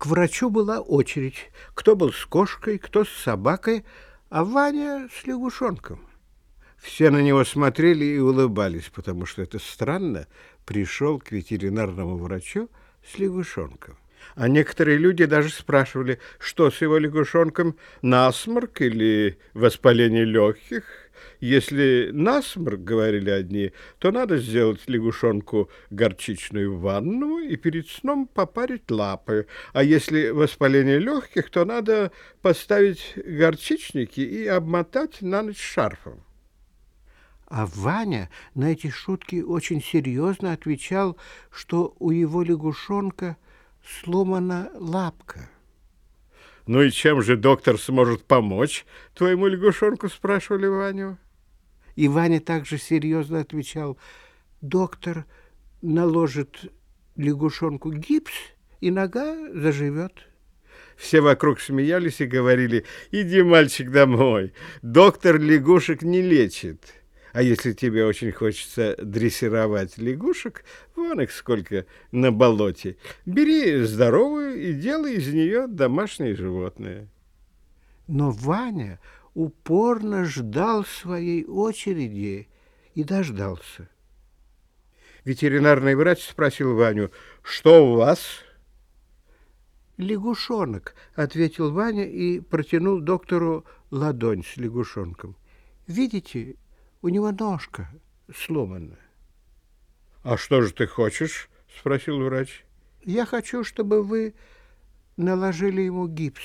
К врачу была очередь. Кто был с кошкой, кто с собакой, а Ваня с лягушонком. Все на него смотрели и улыбались, потому что это странно, пришел к ветеринарному врачу с лягушонком. А некоторые люди даже спрашивали, что с его лягушонком, насморк или воспаление легких. Если насморк, говорили одни, то надо сделать лягушонку горчичную ванну и перед сном попарить лапы. А если воспаление легких, то надо поставить горчичники и обмотать на ночь шарфом. А Ваня на эти шутки очень серьезно отвечал, что у его лягушонка сломана лапка. «Ну и чем же доктор сможет помочь твоему лягушонку?» — спрашивали Ваню. И Ваня также серьезно отвечал: доктор наложит лягушонку гипс, и нога заживет. Все вокруг смеялись и говорили: иди, мальчик, домой, доктор лягушек не лечит. А если тебе очень хочется дрессировать лягушек, вон их сколько на болоте, бери здоровую и делай из нее домашнее животное. Но Ваня упорно ждал своей очереди и дождался. Ветеринарный врач спросил Ваню: что у вас? «Лягушонок», — ответил Ваня и протянул доктору ладонь с лягушонком. «Видите, у него ножка сломана». «А что же ты хочешь?» — спросил врач. «Я хочу, чтобы вы наложили ему гипс».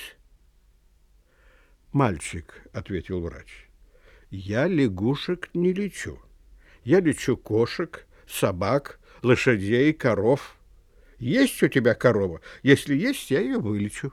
«Мальчик», — ответил врач, — «я лягушек не лечу. Я лечу кошек, собак, лошадей, коров. Есть у тебя корова? Если есть, я ее вылечу».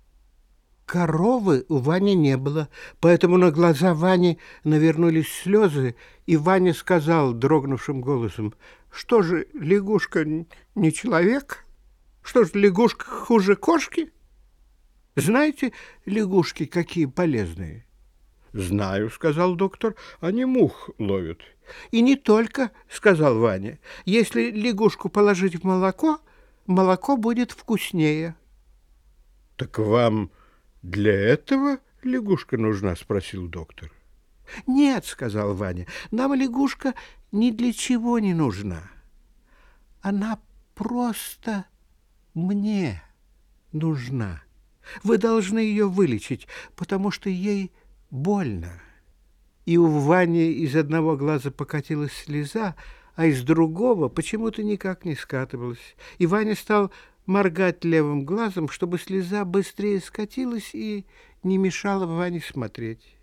Коровы у Вани не было, поэтому на глаза Вани навернулись слезы, и Ваня сказал дрогнувшим голосом: «Что же, лягушка не человек? Что же, лягушка хуже кошки? Знаете, лягушки какие полезные?» «Знаю», — сказал доктор, — «они мух ловят». «И не только», — сказал Ваня. «Если лягушку положить в молоко, молоко будет вкуснее». «Так вам для этого лягушка нужна?» — спросил доктор. «Нет», — сказал Ваня, — «нам лягушка ни для чего не нужна. Она просто мне нужна. Вы должны ее вылечить, потому что ей больно». И у Вани из одного глаза покатилась слеза, а из другого почему-то никак не скатывалась. И Ваня стал моргать левым глазом, чтобы слеза быстрее скатилась и не мешала Ване смотреть.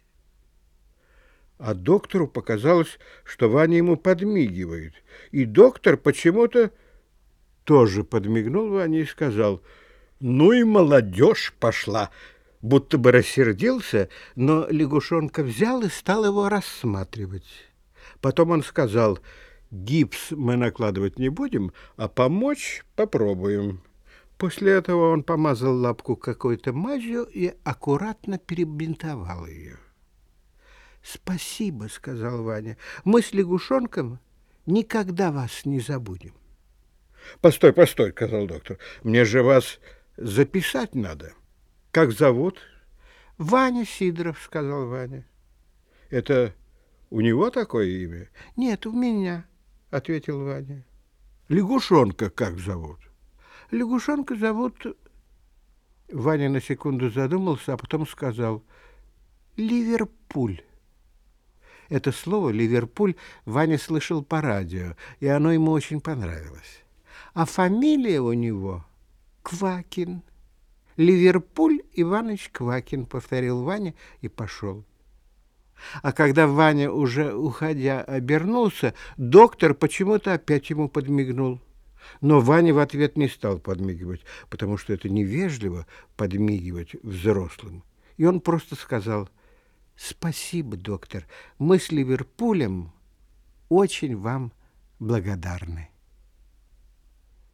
А доктору показалось, что Ваня ему подмигивает. И доктор почему-то тоже подмигнул Ване и сказал: «Ну и молодежь пошла!» Будто бы рассердился, но лягушонка взял и стал его рассматривать. Потом он сказал: «Гипс мы накладывать не будем, а помочь попробуем». После этого он помазал лапку какой-то мазью и аккуратно перебинтовал ее. «Спасибо», — сказал Ваня, — «мы с лягушонком никогда вас не забудем». «Постой, постой», — сказал доктор, — «мне же вас записать надо. Как зовут?» «Ваня Сидоров», — сказал Ваня. «Это у него такое имя?» «Нет, у меня», — ответил Ваня. «Лягушонка как зовут?» «Лягушонка зовут...» Ваня на секунду задумался, а потом сказал: «Ливерпуль». Это слово «Ливерпуль» Ваня слышал по радио, и оно ему очень понравилось. А фамилия у него Квакин. «Ливерпуль Иваныч Квакин», — повторил Ваня и пошел. А когда Ваня, уже уходя, обернулся, доктор почему-то опять ему подмигнул. Но Ваня в ответ не стал подмигивать, потому что это невежливо подмигивать взрослым. И он просто сказал: «Спасибо, доктор, мы с Ливерпулем очень вам благодарны».